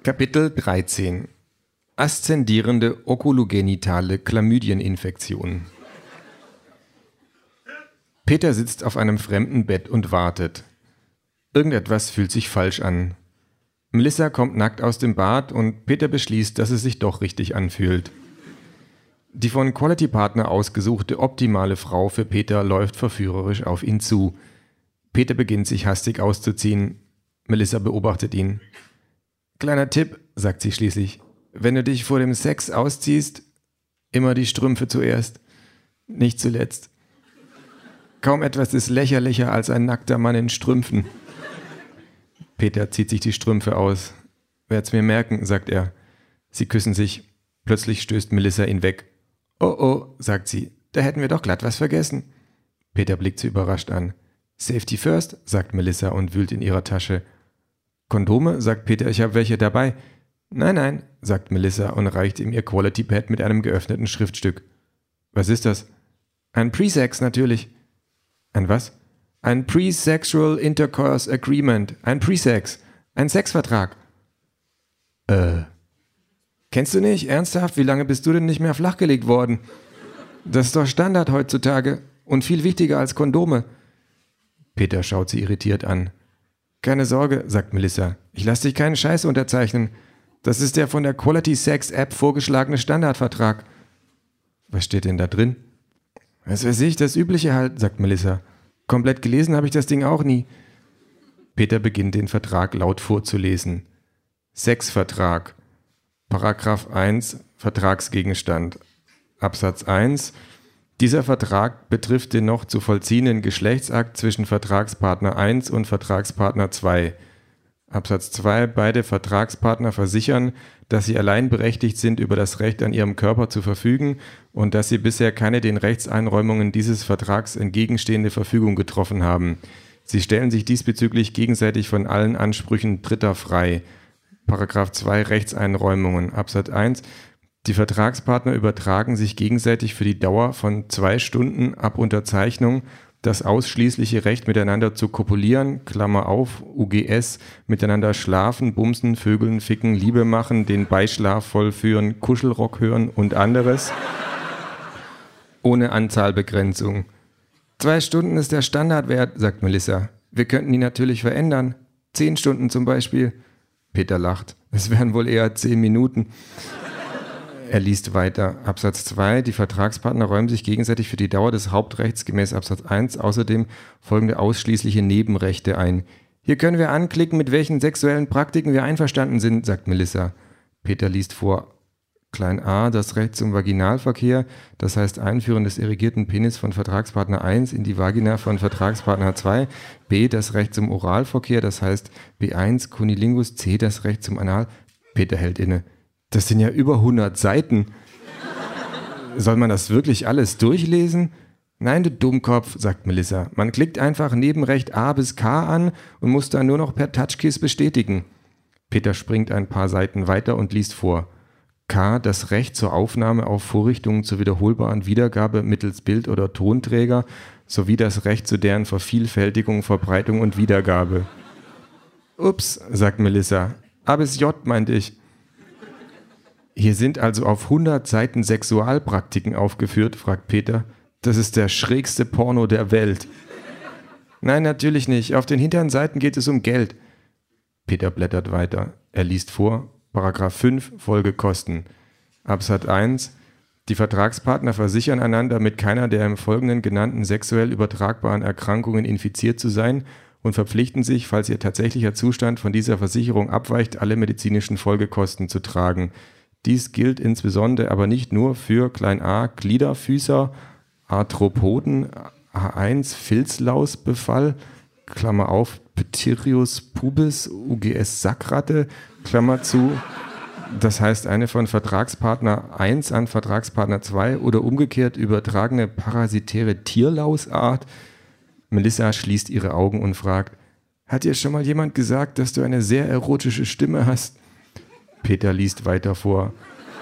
Kapitel 13. Aszendierende okulogenitale Chlamydieninfektion. Peter sitzt auf einem fremden Bett und wartet. Irgendetwas fühlt sich falsch an. Melissa kommt nackt aus dem Bad und Peter beschließt, dass es sich doch richtig anfühlt. Die von Quality Partner ausgesuchte optimale Frau für Peter läuft verführerisch auf ihn zu. Peter beginnt sich hastig auszuziehen. Melissa beobachtet ihn. Kleiner Tipp, sagt sie schließlich. Wenn du dich vor dem Sex ausziehst, immer die Strümpfe zuerst, nicht zuletzt. Kaum etwas ist lächerlicher als ein nackter Mann in Strümpfen. Peter zieht sich die Strümpfe aus. Werd's mir merken, sagt er. Sie küssen sich. Plötzlich stößt Melissa ihn weg. Oh, oh, sagt sie, da hätten wir doch glatt was vergessen. Peter blickt sie überrascht an. Safety first, sagt Melissa und wühlt in ihrer Tasche. Kondome, sagt Peter, ich habe welche dabei. Nein, nein, sagt Melissa und reicht ihm ihr Quality Pad mit einem geöffneten Schriftstück. Was ist das? Ein Pre-Sex natürlich. Ein was? Ein Pre-Sexual Intercourse Agreement. Ein Pre-Sex. Ein Sexvertrag. Kennst du nicht? Ernsthaft? Wie lange bist du denn nicht mehr flachgelegt worden? Das ist doch Standard heutzutage und viel wichtiger als Kondome. Peter schaut sie irritiert an. Keine Sorge, sagt Melissa. Ich lasse dich keinen Scheiß unterzeichnen. Das ist der von der Quality Sex App vorgeschlagene Standardvertrag. Was steht denn da drin? Was weiß ich, das Übliche halt, sagt Melissa. Komplett gelesen habe ich das Ding auch nie. Peter beginnt den Vertrag laut vorzulesen. Sexvertrag. Paragraph 1, Vertragsgegenstand. Absatz 1. Dieser Vertrag betrifft den noch zu vollziehenden Geschlechtsakt zwischen Vertragspartner 1 und Vertragspartner 2. Absatz 2. Beide Vertragspartner versichern, dass sie allein berechtigt sind, über das Recht an ihrem Körper zu verfügen und dass sie bisher keine den Rechtseinräumungen dieses Vertrags entgegenstehende Verfügung getroffen haben. Sie stellen sich diesbezüglich gegenseitig von allen Ansprüchen Dritter frei. Paragraph 2 Rechtseinräumungen. Absatz 1. Die Vertragspartner übertragen sich gegenseitig für die Dauer von 2 Stunden ab Unterzeichnung das ausschließliche Recht, miteinander zu kopulieren, Klammer auf, UGS, miteinander schlafen, bumsen, vögeln, ficken, Liebe machen, den Beischlaf vollführen, Kuschelrock hören und anderes, ohne Anzahlbegrenzung. 2 Stunden ist der Standardwert, sagt Melissa. Wir könnten ihn natürlich verändern. 10 Stunden zum Beispiel. Peter lacht. Es wären wohl eher 10 Minuten. Er liest weiter. Absatz 2. Die Vertragspartner räumen sich gegenseitig für die Dauer des Hauptrechts gemäß Absatz 1 außerdem folgende ausschließliche Nebenrechte ein. Hier können wir anklicken, mit welchen sexuellen Praktiken wir einverstanden sind, sagt Melissa. Peter liest vor. Klein a. Das Recht zum Vaginalverkehr, das heißt Einführen des erigierten Penis von Vertragspartner 1 in die Vagina von Vertragspartner 2. B. Das Recht zum Oralverkehr, das heißt B1 Cunnilingus. C. Das Recht zum Anal. Peter hält inne. Das sind ja über 100 Seiten. Soll man das wirklich alles durchlesen? Nein, du Dummkopf, sagt Melissa. Man klickt einfach Nebenrecht A bis K an und muss dann nur noch per Touchkiss bestätigen. Peter springt ein paar Seiten weiter und liest vor. K. Das Recht zur Aufnahme auf Vorrichtungen zur wiederholbaren Wiedergabe mittels Bild- oder Tonträger sowie das Recht zu deren Vervielfältigung, Verbreitung und Wiedergabe. Ups, sagt Melissa. A bis J meinte ich. Hier sind also auf 100 Seiten Sexualpraktiken aufgeführt, fragt Peter. Das ist der schrägste Porno der Welt. Nein, natürlich nicht. Auf den hinteren Seiten geht es um Geld. Peter blättert weiter. Er liest vor. Paragraph 5, Folgekosten. Absatz 1. Die Vertragspartner versichern einander, mit keiner der im Folgenden genannten sexuell übertragbaren Erkrankungen infiziert zu sein und verpflichten sich, falls ihr tatsächlicher Zustand von dieser Versicherung abweicht, alle medizinischen Folgekosten zu tragen. Dies gilt insbesondere aber nicht nur für a. Gliederfüßer, Arthropoden, A1 Filzlausbefall, Klammer auf, Pityrius pubis, UGS Sackratte, Klammer zu, das heißt eine von Vertragspartner 1 an Vertragspartner 2 oder umgekehrt übertragene parasitäre Tierlausart. Melissa schließt ihre Augen und fragt, hat dir schon mal jemand gesagt, dass du eine sehr erotische Stimme hast? Peter liest weiter vor.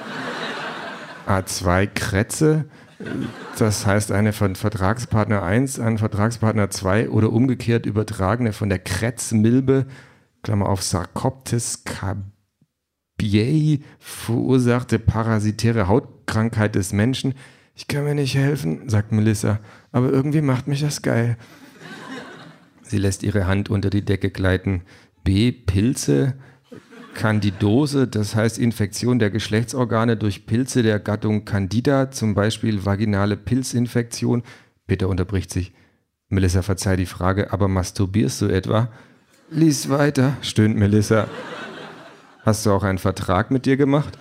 A2 Krätze, das heißt eine von Vertragspartner 1 an Vertragspartner 2 oder umgekehrt übertragene von der Krätzmilbe, Klammer auf Sarcoptes BA verursachte parasitäre Hautkrankheit des Menschen. Ich kann mir nicht helfen, sagt Melissa, aber irgendwie macht mich das geil. Sie lässt ihre Hand unter die Decke gleiten. B. Pilze, Candidose, das heißt Infektion der Geschlechtsorgane durch Pilze der Gattung Candida, zum Beispiel vaginale Pilzinfektion. Peter unterbricht sich. Melissa, verzeih die Frage, aber masturbierst du etwa? Lies weiter, stöhnt Melissa. Hast du auch einen Vertrag mit dir gemacht?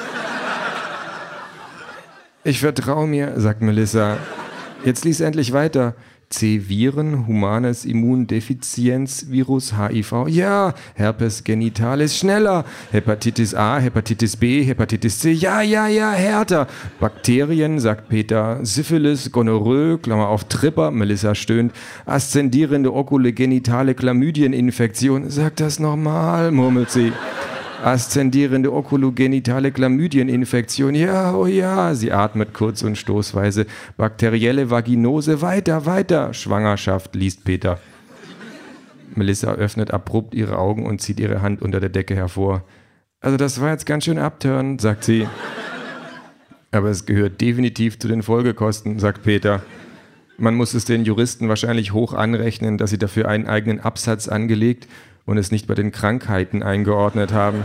Ich vertraue mir, sagt Melissa. Jetzt lies endlich weiter. C-Viren, humanes Immundefizienzvirus, HIV, ja, Herpes genitalis, schneller, Hepatitis A, Hepatitis B, Hepatitis C, ja, härter, Bakterien, sagt Peter, Syphilis, Gonorrhoe, Klammer auf Tripper, Melissa stöhnt, aszendierende okulogenitale Chlamydieninfektion, sag das nochmal, murmelt sie. Aszendierende okulogenitale Chlamydieninfektion. Ja, oh ja. Sie atmet kurz und stoßweise. Bakterielle Vaginose. Weiter. Schwangerschaft, liest Peter. Melissa öffnet abrupt ihre Augen und zieht ihre Hand unter der Decke hervor. Also das war jetzt ganz schön abturnen, sagt sie. Aber es gehört definitiv zu den Folgekosten, sagt Peter. Man muss es den Juristen wahrscheinlich hoch anrechnen, dass sie dafür einen eigenen Absatz angelegt und es nicht bei den Krankheiten eingeordnet haben.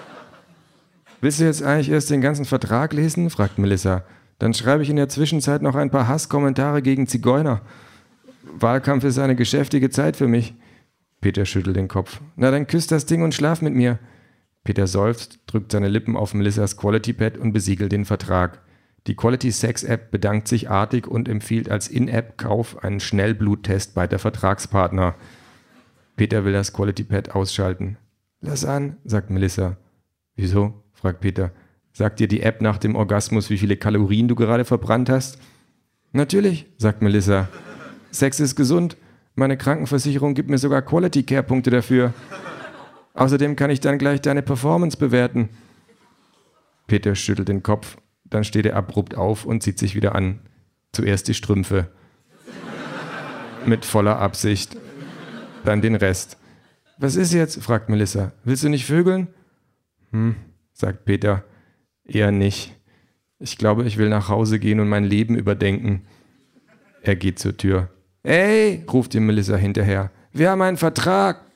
Willst du jetzt eigentlich erst den ganzen Vertrag lesen? Fragt Melissa. Dann schreibe ich in der Zwischenzeit noch ein paar Hasskommentare gegen Zigeuner. Wahlkampf ist eine geschäftige Zeit für mich. Peter schüttelt den Kopf. Na, dann küss das Ding und schlaf mit mir. Peter seufzt, drückt seine Lippen auf Melissas Quality Pad und besiegelt den Vertrag. Die Quality Sex App bedankt sich artig und empfiehlt als In-App-Kauf einen Schnellbluttest beider Vertragspartner. Peter will das Quality Pad ausschalten. Lass an, sagt Melissa. Wieso? Fragt Peter. Sagt dir die App nach dem Orgasmus, wie viele Kalorien du gerade verbrannt hast? Natürlich, sagt Melissa. Sex ist gesund. Meine Krankenversicherung gibt mir sogar Quality Care Punkte dafür. Außerdem kann ich dann gleich deine Performance bewerten. Peter schüttelt den Kopf. Dann steht er abrupt auf und zieht sich wieder an. Zuerst die Strümpfe. Mit voller Absicht. Dann den Rest. Was ist jetzt? Fragt Melissa. Willst du nicht vögeln? Sagt Peter. Eher nicht. Ich glaube, ich will nach Hause gehen und mein Leben überdenken. Er geht zur Tür. Ey, ruft ihm Melissa hinterher. Wir haben einen Vertrag.